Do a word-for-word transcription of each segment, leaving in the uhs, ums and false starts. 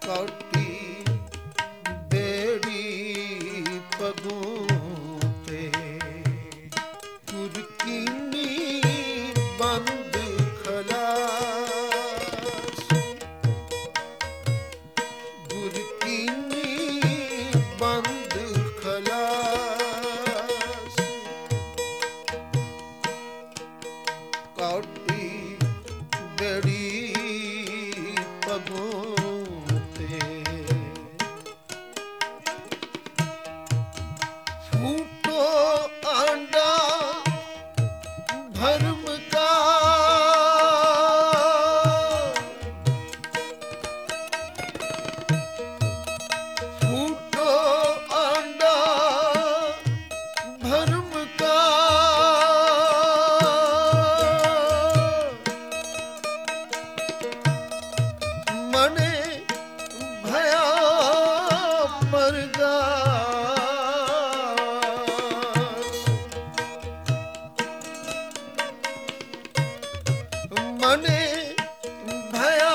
कौटी बेड़ी पगों ते कुरकीनी बंद खलास गुरकीनी बंद खलास कौटी बेड़ी पगों मने भया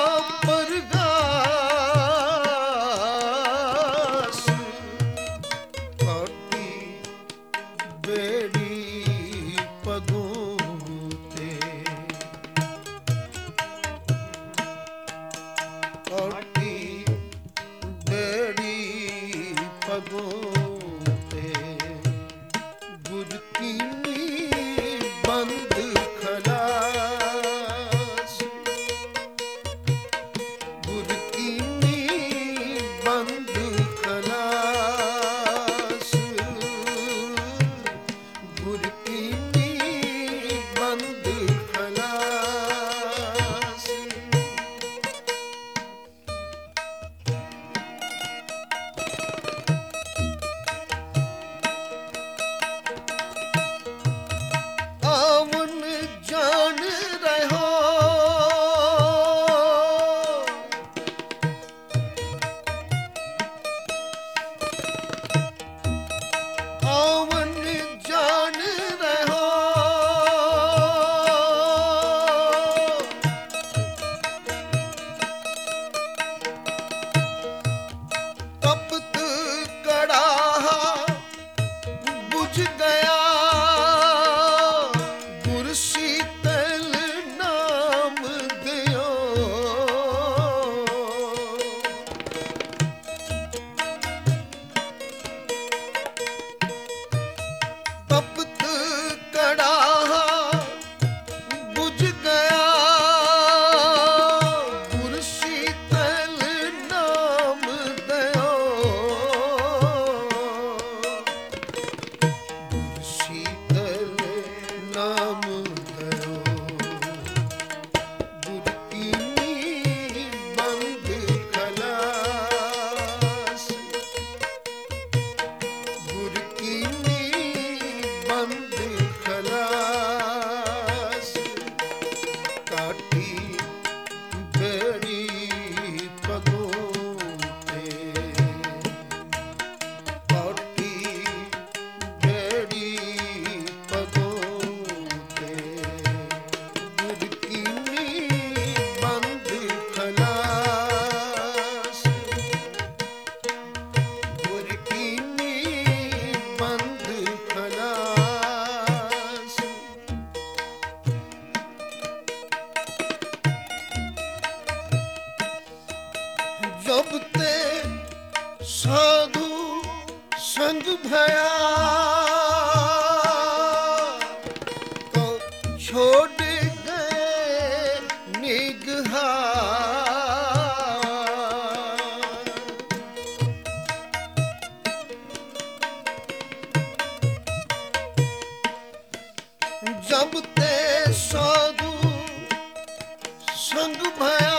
परगास कौटी बेड़ी पगों ते कौटी बेड़ी पगों ते गुरकीनी बंद खलास गुरकीनी बंद खलास गुरकीनी बंद खलास आवन जान रहो आवन जान रहो तपत कड़ाहा बुझ गया गुर शीतल नाम दियो तपत कड़ाहा बुझ गया गुर शीतल नाम दियो गुर शीतल नाम दयो गुरकीनी बंद खलास गुरकीनी बंद खलास काटी बेड़ी पगों ते काटी बेड़ी पगों ते गुरकीनी बंद खलास गुरकीनी बंद खलास जब ते साधु संग भया तो छोड़ गए निगहा जब ते साधु संग भया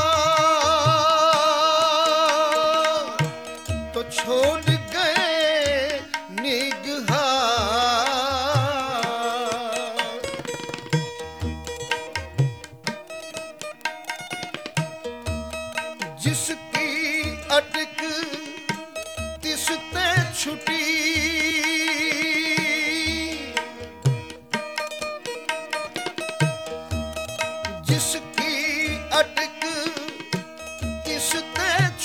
तो छोड़ गए निगहा जिसकी अटक तिसते छुटी जिसकी अटक तिसते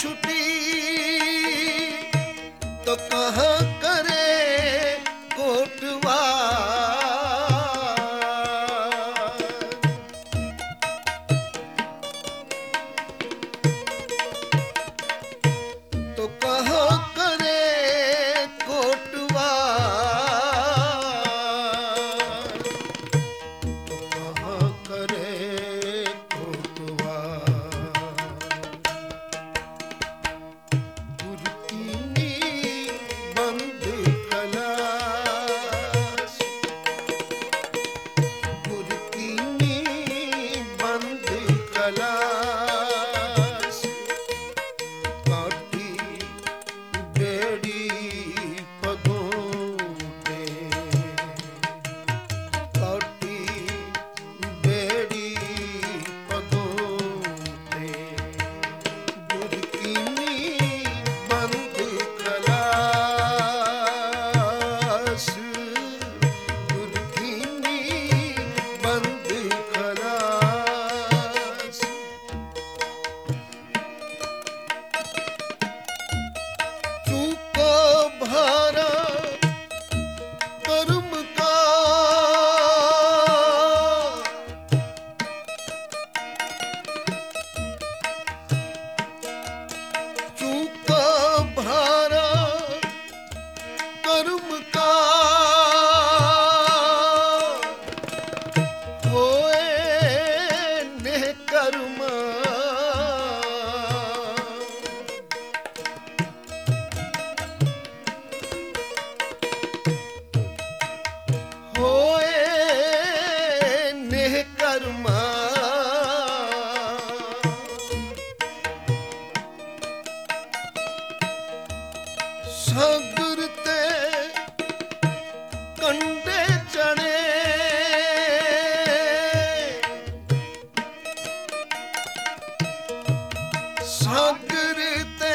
ਸਾਗਰ ਤੇ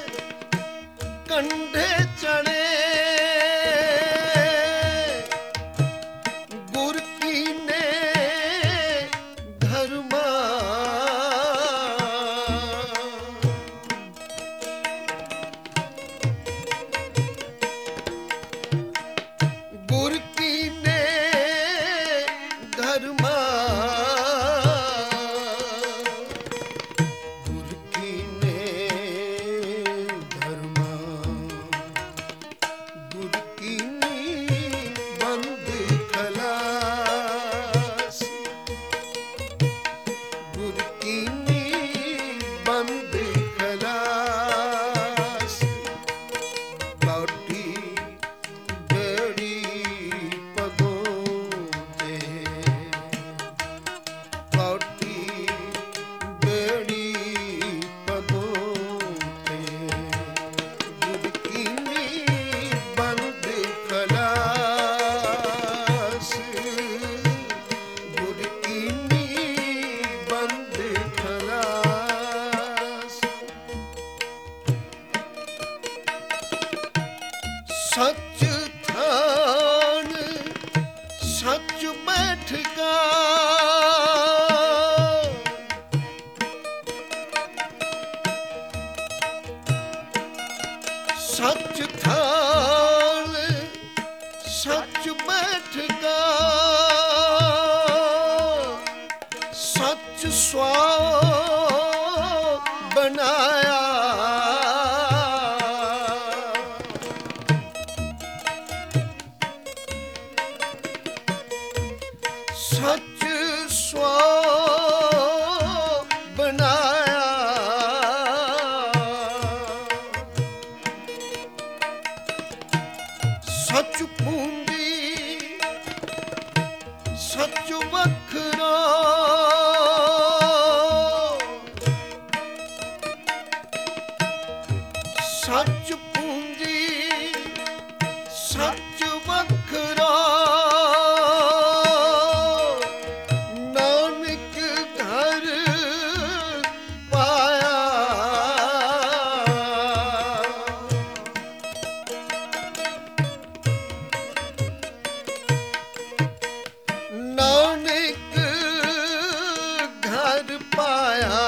ਕੰਢੇ ਚੜੇ ਗੁਰ ਕੀਨੇ ਧਰਮਾ ਗੁਰ ਕੀਨੇ ਧਰਮਾ ਸੱਚ ਥਾਨ ਸੱਚ ਬੈਠਗਾ ਸੱਚ ਥਾਨ ਸੱਚ ਬੈਠਗਾ ਸੱਚ ਸਵਾ ਬਣਾਇਆ ਸੱਚ ਸਵਾ ਬਣਾਇਆ ਸੱਚ ਪੂੰਜੀ ਸੱਚ ਵੱਖਰਾ ਸੱਚ ਪੂੰਜੀ ਸੱਚ ਵੱਖਰਾ ਨਾਨਕ ਘਰ ਪਾਇਆ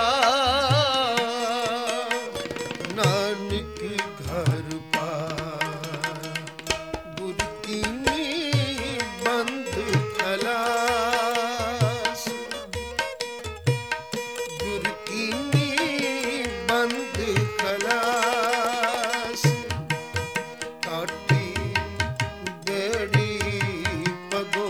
ਨਾਨਕ ਘਰ ਪਾਇਆ ਗੁਰ ਕੀਨੀ ਬੰਦ ਖਲਾਸ ਗੁਰ ਕੀਨੀ ਬੰਦ ਖਲਾਸ ਕਾਟੀ ਬੇੜੀ ਪਗੋ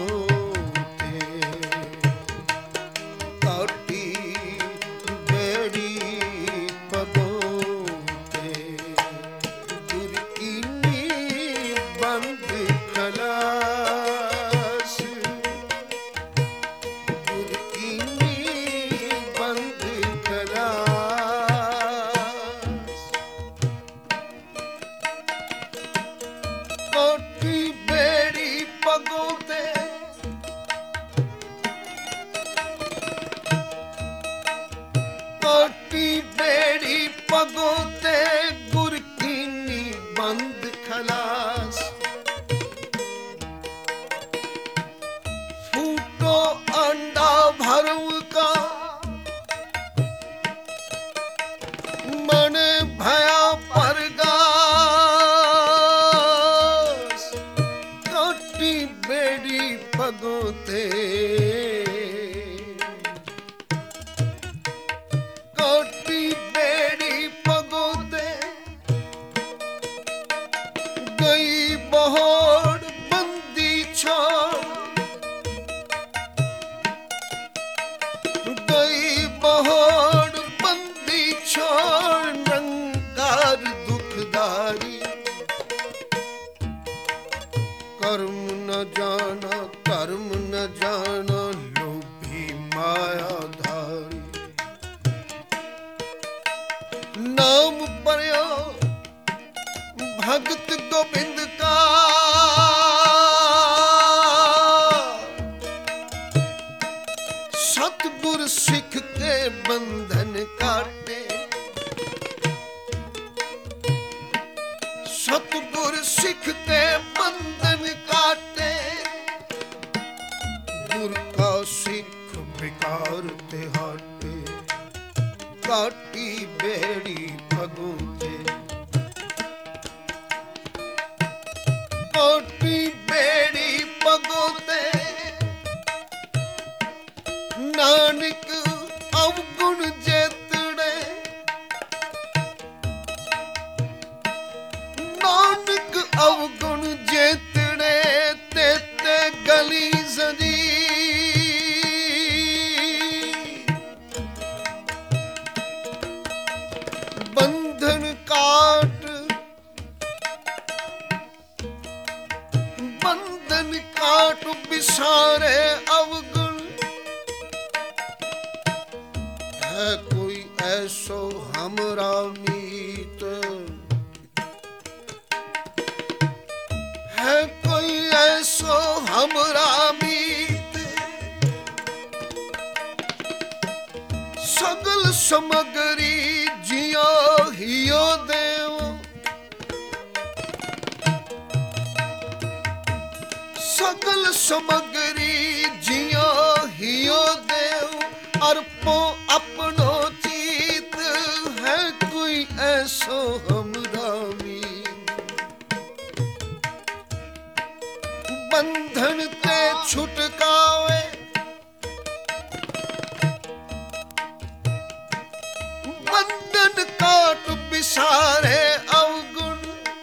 ਕੋਟੀ ਬੇੜੀ ਪਗੋਂ ਤੇ ਕੋਟੀ ਬੇੜੀ ਪਗੋਂ ਤੇ ਗੁਰ ਕੀਨੀ ਬੰਦ ਖਲਾਸ ਫੂਟੋ ਅੰਡਾ ਭਰਮ ਕਾ ਮਨ ਭਇਆ ਪਰਗਾ ਬੇੜੀ ਪਗੋਂ ਤੇ ਕੋਟੀ ਬੇੜੀ ਪਗੋਂ ਤੇ ਗਈ ਬਹੋੜ ਬੰਦੀ ਛਾਂ ਗਈ ਬਹੋੜ ਬੰਦੀ ਛਾਂ ਨੰਕਾਰ ਦੁਖਦਾਰੀ ਕਰਮ न जाना कर्म न जाना लोभी माया धारी नाम परया भगत गोबिंद का सतगुर सिख के बंधन काटे कोटी बेड़ी पगुंजे कोटी बेड़ी पगोते नानक अवगुण जेतड़े नानक अवगुण जेतड़े तेते गली सजी बंधन काट बंधन काट बिसारे अवगुण है कोई ऐसो हमरा मीत है कोई ऐसो हमरा मीत सगल समगरी जियो हियो देव सगल समगरी जियो हियो देव अर्पो अपनो चीत है कोई ऐसो हमरा मीत बंधन ते छुटकावे बंधन काट बिसारे अवगुण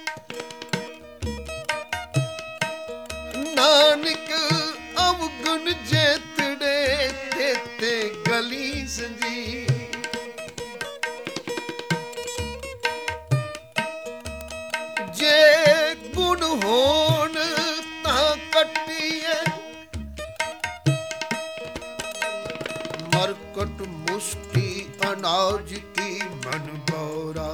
नानक अवगुण जेतड़े तेते गली सजी जे गुण होन ता कटिए मरकट मुष्टि अनाज की मन गौरा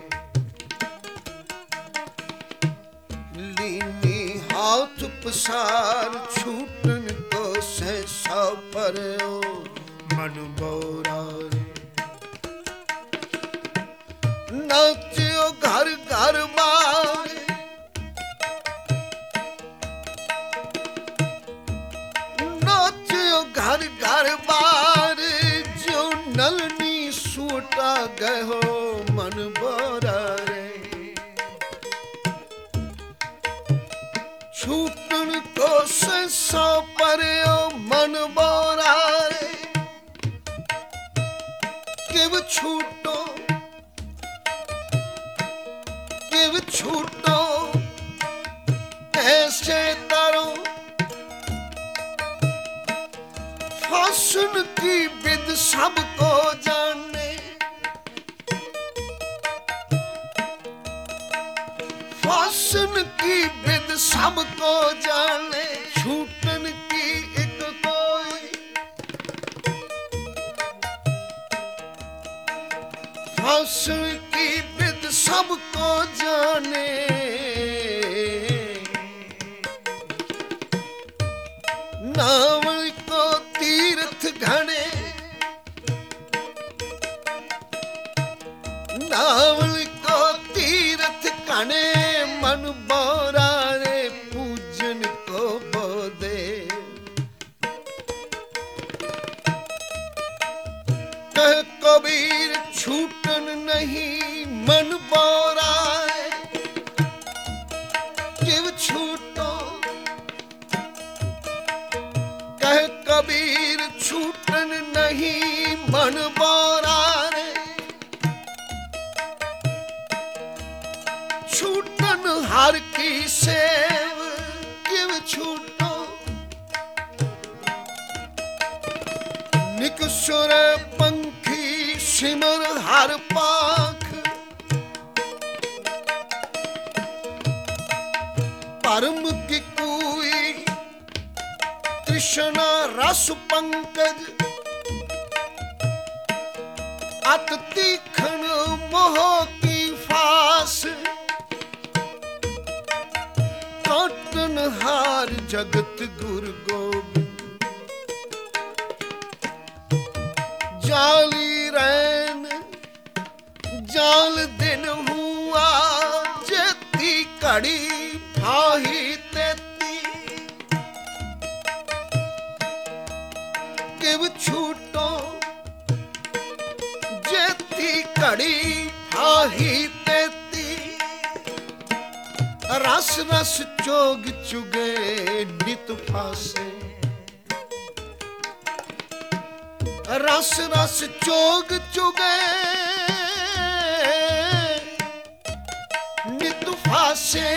लीनी हाथ पसार छूटन को सहसा परो मन गौरा नाचो घर घर बार नाचो घर घर बार जो नलनी सूटा गहो मन बोरा रे छूटन को ससा पर मन बोरा रे किव छूटो किव छूटो ऐसे तरो फासन की विद सबको जाने फासन की विद सबको जाने छूटन की एक कोई फासन की विद सबको जाने नावल को तीर्थ घने नावल को तीर्थ घने मन बोरा रे पूजन को बोदे कह कबीर छूटन नहीं मन बोरा किव छूटो कह कबीर छूटन नहीं मन बोरा रे छूटन हर की सेव किव छूटो निकसुर पंखी सिमर हर पाख परम की कोई कृष्ण रस पंकज अत तीखन मोह की फास काटन हार जगत गुरु गोबिंद जाली रैन जाल दिन हुआ जेती कड़ी फाही तेती किव छूटो जेती ਫਾਹੀ ਤੇਤੀ। ਰਸ ਰਸ ਚੋਗ ਚੁਗੇ ਨਿਤ ਫਾਸੇ। ਰਸ ਰਸ ਚੋਗ ਚੁਗੇ ਨਿਤ ਫਾਸੇ।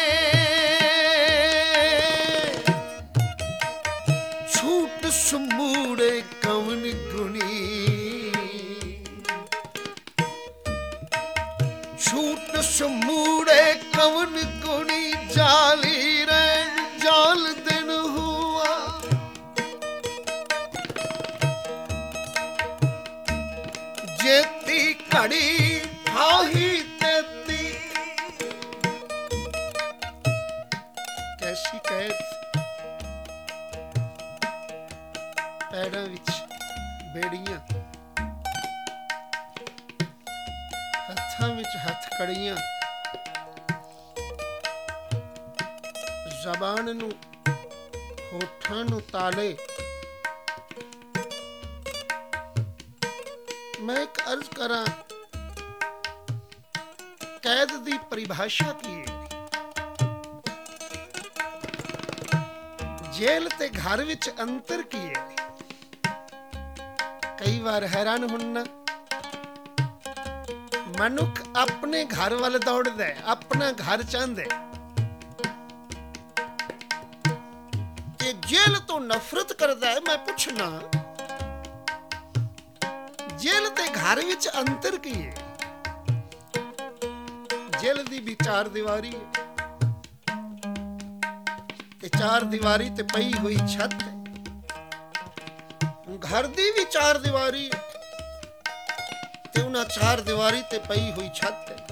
ਛੂਟ ਸਮੂੜੇ ਕਵਨ ਗੁਣੀ। ਛੂਟ ਸਮੂੜੇ ਕਵਨ ਗੁਣੀ। ਜਾਲੀ ਰਹਿਣ ਜਾਲ ਦਿਨ ਹੁਆ। ਜੇਤੀ ਘੜੀ ਫਾਹੀ ਤੇਤੀ। ਕੈਸੀ ਕੈਦ ਪੈੜਾਂ ਵਿੱਚ ਬੇੜੀਆਂ, ਹੱਥਾਂ ਵਿੱਚ ਹੱਥ ਕੜੀਆਂ। ਜ਼ਬਾਨ ਨੂੰ ਹੋਠਾਂ ਨੂੰ ਤਾਲੇ। ਮੈਂ ਇੱਕ ਅਰਜ਼ ਕਰਾਂ, ਕੈਦ ਦੀ ਪਰਿਭਾਸ਼ਾ ਕੀ ਹੈ? ਜੇਲ੍ਹ ਤੇ ਘਰ ਵਿੱਚ ਅੰਤਰ ਕੀ ਹੈ? ਕਈ ਵਾਰ ਹੈਰਾਨ ਹੁੰਨਾ, ਮਨੁੱਖ ਆਪਣੇ ਘਰ ਵੱਲ ਦੌੜਦਾ ਹੈ, ਆਪਣਾ ਘਰ ਚਾਹੁੰਦਾ ਹੈ, ਤੇ ਜੇਲ੍ਹ ਤੋਂ ਨਫ਼ਰਤ ਕਰਦਾ ਹੈ। ਮੈਂ ਪੁੱਛਣਾ, ਜੇਲ੍ਹ ਤੇ ਘਰ ਵਿੱਚ ਅੰਤਰ ਕੀ ਹੈ? ਜੇਲ੍ਹ ਦੀ ਵੀ ਚਾਰ ਦੀਵਾਰੀ ਹੈ, ਤੇ ਚਾਰ ਦੀਵਾਰੀ ਤੇ ਪਈ ਹੋਈ ਛੱਤ ਹੈ। ਘਰ ਦੀ ਵੀ ਚਾਰ ਦੀਵਾਰੀ ਹੈ, ਤੇ ਉਹਨਾਂ ਚਾਰ ਦੀਵਾਰੀ ਤੇ ਪਈ ਹੋਈ ਛੱਤ ਹੈ।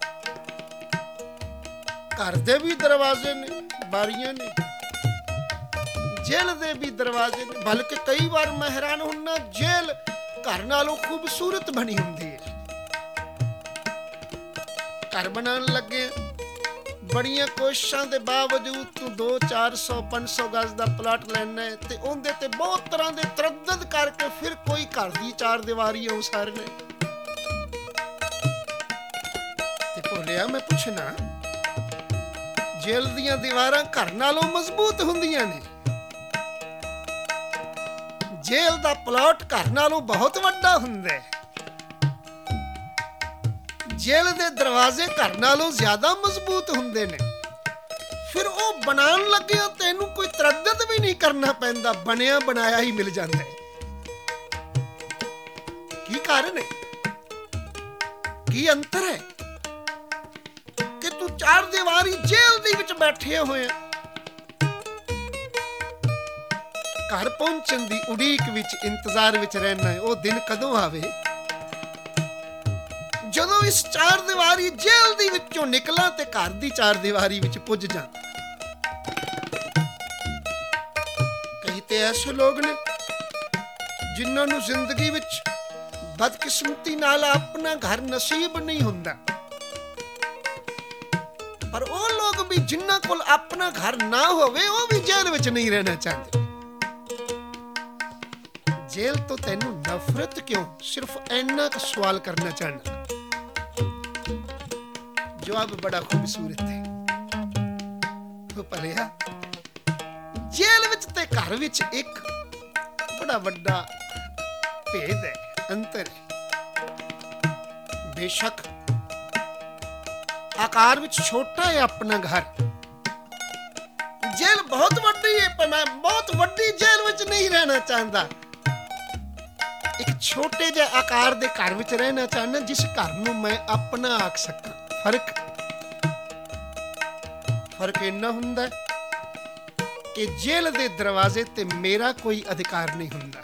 ਘਰ ਦੇ ਵੀ ਦਰਵਾਜ਼ੇ ਨੇ, ਬਾਰੀਆਂ ਨੇ, ਜੇਲ੍ਹ ਦੇ ਵੀ ਦਰਵਾਜ਼ੇ ਨੇ। ਬਲਕਿ ਕਈ ਵਾਰ ਮੈਂ ਹੈਰਾਨ ਹੁੰਨਾ, ਜੇਲ੍ਹ ਘਰ ਨਾਲੋਂ ਖੂਬਸੂਰਤ ਬਣੀ ਹੁੰਦੀ ਹੈ। ਘਰ ਬਣਾਉਣ ਲੱਗੇ ਬੜੀਆਂ ਕੋਸ਼ਿਸ਼ਾਂ ਦੇ ਬਾਵਜੂਦ ਤੂੰ ਦੋ ਚਾਰ ਸੌ ਪੰਜ ਸੌ ਗਜ਼ ਦਾ ਪਲਾਟ ਲੈਣਾ ਹੈ, ਤੇ ਉਹਦੇ ਤੇ ਬਹੁਤ ਤਰ੍ਹਾਂ ਦੇ ਤਰੱਦਦ ਕਰਕੇ ਫਿਰ ਕੋਈ ਘਰ ਦੀ ਚਾਰ ਦੀਵਾਰੀ ਉਸਾਰਨਾ। ਤੇ ਭੋਲਿਆ, ਮੈਂ ਪੁੱਛਣਾ, ਜੇਲ੍ਹ ਦੀਆਂ ਦੀਵਾਰਾਂ ਘਰ ਨਾਲੋਂ ਮਜ਼ਬੂਤ ਹੁੰਦੀਆਂ ਨੇ। ਜੇਲ੍ਹ ਦਾ ਪਲਾਟ ਘਰ ਨਾਲੋਂ ਬਹੁਤ ਵੱਡਾ ਹੁੰਦਾ ਹੈ। ਜੇਲ੍ਹ ਦੇ ਦਰਵਾਜ਼ੇ ਘਰ ਨਾਲੋਂ ਜ਼ਿਆਦਾ ਮਜ਼ਬੂਤ ਹੁੰਦੇ ਨੇ। ਫਿਰ ਉਹ ਬਣਾਉਣ ਲੱਗਿਆ ਤੈਨੂੰ ਕੋਈ ਤਰੱਦਦ ਵੀ ਨਹੀਂ ਕਰਨਾ ਪੈਂਦਾ, ਬਣਿਆ ਬਣਾਇਆ ਹੀ ਮਿਲ ਜਾਂਦਾ ਹੈ। ਕੀ ਕਾਰਨ ਹੈ? ਕੀ ਅੰਤਰ ਹੈ ਕਿ ਤੂੰ ਚਾਰ ਦੀਵਾਰੀ ਜੇਲ੍ਹ ਦੇ ਵਿੱਚ ਬੈਠੇ ਹੋਏ ਆ, ਘਰ ਪਹੁੰਚਣ ਦੀ ਉਡੀਕ ਵਿੱਚ, ਇੰਤਜ਼ਾਰ ਵਿੱਚ ਰਹਿਣਾ ਹੈ। ਉਹ ਦਿਨ ਕਦੋਂ ਆਵੇ ਜਦੋਂ ਇਸ ਚਾਰ ਦੀਵਾਰੀ ਜੇਲ੍ਹ ਦੀ ਵਿੱਚੋਂ ਨਿਕਲਾਂ ਤੇ ਘਰ ਦੀ ਚਾਰ ਦੀਵਾਰੀ ਵਿੱਚ ਪੁੱਜ ਜਾ। ਕਈ ਤੇ ਐਸੇ ਲੋਕ ਨੇ ਜਿਨ੍ਹਾਂ ਨੂੰ ਜ਼ਿੰਦਗੀ ਵਿੱਚ ਬਦਕਿਸਮਤੀ ਨਾਲ ਆਪਣਾ ਘਰ ਨਸੀਬ ਨਹੀਂ ਹੁੰਦਾ, ਪਰ ਉਹ ਲੋਕ ਵੀ ਜਿਨ੍ਹਾਂ ਕੋਲ ਆਪਣਾ ਘਰ ਨਾ ਹੋਵੇ, ਉਹ ਵੀ ਜੇਲ੍ਹ ਵਿੱਚ ਨਹੀਂ ਰਹਿਣਾ ਚਾਹੁੰਦੇ। ਜੇਲ੍ਹ ਤੋਂ ਤੈਨੂੰ ਨਫ਼ਰਤ ਕਿਉਂ? ਸਿਰਫ ਇੰਨਾ ਕੁ ਸਵਾਲ ਕਰਨਾ ਚਾਹੁੰਦਾ। ਜਵਾਬ ਬੜਾ ਖੂਬਸੂਰਤ ਹੈ। ਉਹ ਭਲਿਆ, ਜੇਲ੍ਹ ਵਿੱਚ ਤੇ ਘਰ ਵਿੱਚ ਇੱਕ ਬੜਾ ਵੱਡਾ ਭੇਦ ਹੈ, ਅੰਤਰ ਹੈ। ਬੇਸ਼ੱਕ ਆਕਾਰ ਵਿੱਚ ਛੋਟਾ ਹੈ ਆਪਣਾ ਘਰ, ਜੇਲ੍ਹ ਬਹੁਤ ਵੱਡੀ ਹੈ, ਪਰ ਮੈਂ ਬਹੁਤ ਵੱਡੀ ਜੇਲ੍ਹ ਵਿੱਚ ਨਹੀਂ ਰਹਿਣਾ ਚਾਹੁੰਦਾ। ਇੱਕ ਛੋਟੇ ਜਿਹੇ ਆਕਾਰ ਦੇ ਘਰ ਵਿੱਚ ਰਹਿਣਾ ਚਾਹੁੰਦਾ, ਜਿਸ ਘਰ ਨੂੰ ਮੈਂ ਆਪਣਾ ਆਖ ਸਕਾਂ। ਫਰਕ ਫਰਕ ਇੰਨਾ ਹੁੰਦਾ ਕਿ ਜੇਲ੍ਹ ਦੇ ਦਰਵਾਜ਼ੇ ਤੇ ਮੇਰਾ ਕੋਈ ਅਧਿਕਾਰ ਨਹੀਂ ਹੁੰਦਾ।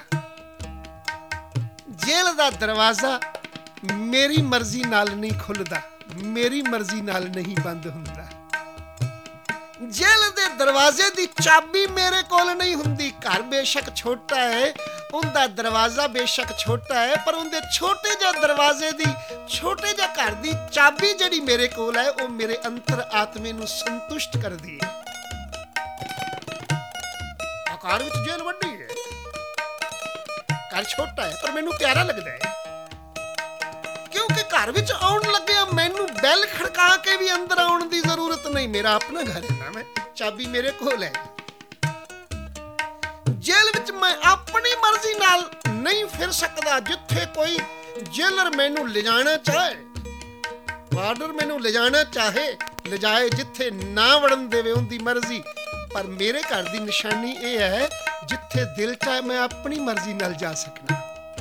ਜੇਲ੍ਹ ਦਾ ਦਰਵਾਜ਼ਾ ਮੇਰੀ ਮਰਜ਼ੀ ਨਾਲ ਨਹੀਂ ਖੁੱਲਦਾ, ਮੇਰੀ ਮਰਜ਼ੀ ਨਾਲ ਨਹੀਂ ਬੰਦ ਹੁੰਦਾ। ਜੇਲ੍ਹ ਦੇ ਦਰਵਾਜ਼ੇ ਦੀ ਚਾਬੀ ਮੇਰੇ ਕੋਲ ਨਹੀਂ ਹੁੰਦੀ। ਘਰ ਬੇਸ਼ੱਕ ਛੋਟਾ ਹੈ, ਉਹਦਾ ਦਰਵਾਜ਼ਾ ਬੇਸ਼ੱਕ ਛੋਟਾ ਹੈ, ਪਰ ਉਹਦੇ ਛੋਟੇ ਜਿਹੇ ਦਰਵਾਜ਼ੇ ਦੀ, ਛੋਟੇ ਜਿਹੇ ਘਰ ਦੀ ਚਾਬੀ ਜਿਹੜੀ ਮੇਰੇ ਕੋਲ ਹੈ, ਉਹ ਮੇਰੇ ਅੰਤਰ ਆਤਮੇ ਨੂੰ ਸੰਤੁਸ਼ਟ ਕਰਦੀ ਹੈ। ਆਕਾਰ ਵਿੱਚ ਜੇਲ੍ਹ ਵੱਡੀ ਹੈ, ਘਰ ਛੋਟਾ ਹੈ, ਪਰ ਮੈਨੂੰ ਪਿਆਰਾ ਲੱਗਦਾ ਹੈ, ਕਿਉਂਕਿ ਘਰ ਵਿੱਚ ਆਉਣ ਲੱਗਿਆ खड़का के भी अंदर आने की जरूरत नहीं। मेरा अपना घर है ना, मैं चाबी मेरे कोल है। जेल विच मैं अपनी मर्जी नाल नहीं फिर सकदा। जिथे कोई जेलर मैनू ले जाना चाहे, वार्डर मैनू ले जाना चाहे ले जाए, जिथे ना वड़न देवे उनकी मर्जी। पर मेरे घर की निशानी यह है, जिथे दिल चाहे मैं अपनी मर्जी नाल जा सकना।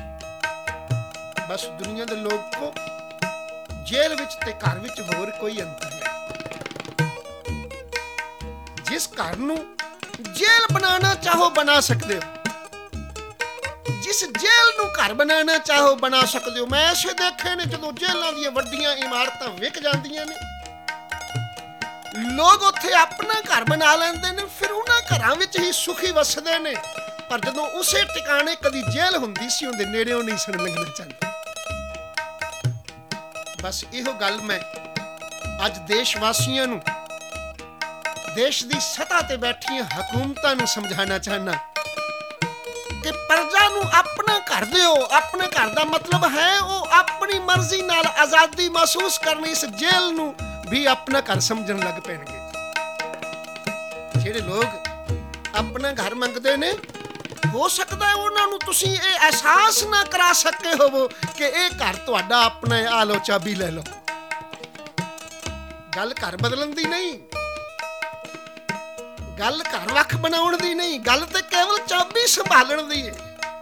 बस दुनिया के लोग को जेल विच ते घर विच होर कोई अंतर नहीं। जिस घर नूं जेल बनाना चाहो बना सकते हो, जिस जेल नूं घर बनाना चाहो बना सकते हो। मैं ऐसे देखे ने जदों जेलों दी वड्डियां इमारतां विक जांदियां ने, लोग उत्थे अपना घर बना लेंदे ने, फिर उन्हां घरां विच ही सुखी वसदे ने। पर जदों उसे ठिकाने कदी जेल हुंदी सी, उहदे नेड़ेओं नहीं सन लंघना चाहंदे। बस इहो गल मैं अज देशवासियों नूं, देश की सतह ते बैठिया हुकूमतां नूं समझाना चाहना कि प्रजा नूं अपना घर दिओ। अपने घर का मतलब है वो अपनी मर्जी नाल आज़ादी महसूस करनी। इस जेल नूं भी अपना घर समझण लग पैणगे। जिहड़े लोग अपना घर मंगदे ने, हो सकता है उन्हां नूं तुसीं ये एहसास ना करा सके होवो कि ये घर तुहाडा अपना है, आ लो चाबी ले लो। गल घर बदलन दी नहीं, गल घर वख बनाउण दी नहीं, गल ते केवल चाबी संभालण दी है।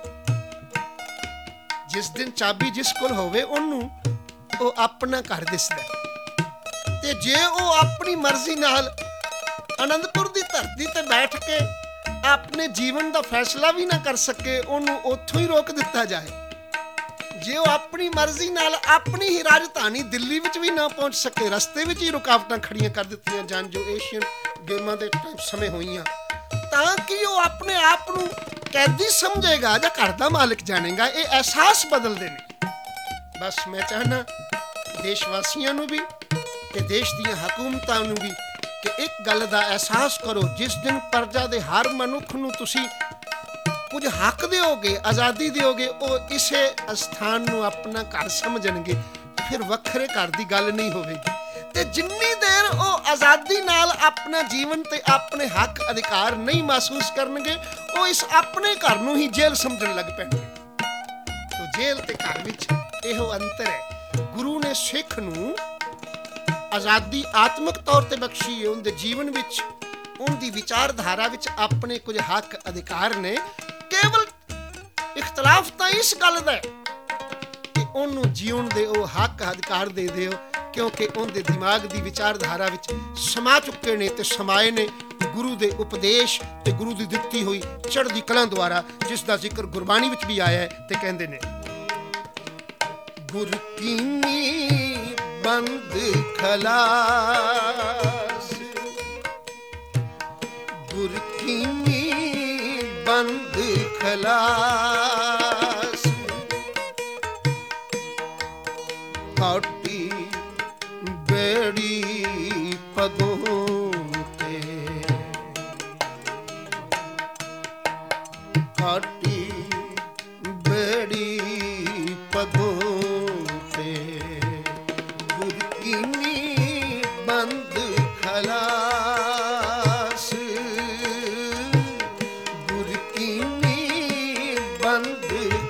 जिस दिन चाबी जिस कोल होवे ओनू ओ अपना घर दिसदा। ते जे ओ अपनी मर्जी नाल आनंदपुर दी धरती ते बैठ के अपने जीवन का फैसला भी ना कर सके, ओनू उत्थों ही रोक दिता जाए। जे वो अपनी मर्जी नाल अपनी ही राजधानी दिल्ली विच भी ना पहुंच सके, रस्ते विच ही रुकावटां खड़ियां कर दित्तियां जान, जो एशियन गेमां दे समय होईयां, ताकि वो अपने आप नूं कैदी समझेगा या घर दा मालिक जानेगा। ये एहसास बदलदे ने। बस मैं चाहना देशवासियों नूं भी ते देश दीयां हुकूमतां नूं भी कि एक गल दा एहसास करो, जिस दिन प्रजा दे हर मनुख नूं तुसीं कुछ हक दिओगे, आज़ादी दिओगे, वो इसे स्थान नूं अपना घर समझणगे। फिर वखरे घर दी गल नहीं होवेगी। ते जिन्नी देर वो आज़ादी नाल अपना जीवन ते अपने हक अधिकार नहीं महसूस करनगे, वो इस अपने घर नूं ही जेल समझण लग पैणगे। तो जेल ते घर विच इहो अंतर है। गुरु ने सिख नूं आज़ादी आत्मक तौर ते बख्शी है। उनके जीवन विच, उनकी विचारधारा विच अपने कुछ हक अधिकार ने। केवल इख्तलाफ तो इस गल दा कि उन्होंने जीवन दे वो हक अधिकार दे दिओ, क्योंकि उनके दिमाग की विचारधारा विच समा चुके ने ते समाए ने गुरु दे उपदेश ते गुरु की दित्ती हुई चढ़दी कला द्वारा, जिसका जिक्र गुरबाणी विच भी आया है। ते कहंदे ने, गुर कीनी बंद खलास, गुर कीनी बंद खलास, काटी बेड़ी पगों ते, काटी बेड़ी पगों ते, गुर कीनी बंद खलास, गुर कीनी बंद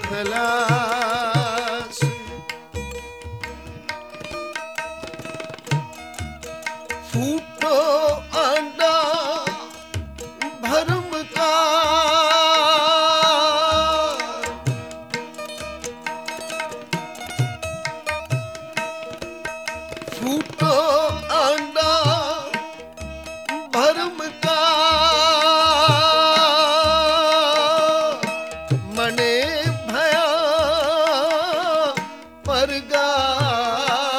खलास। फूटो आंडा भरम का, फूटो आंडा भरम का, मने भया परगास।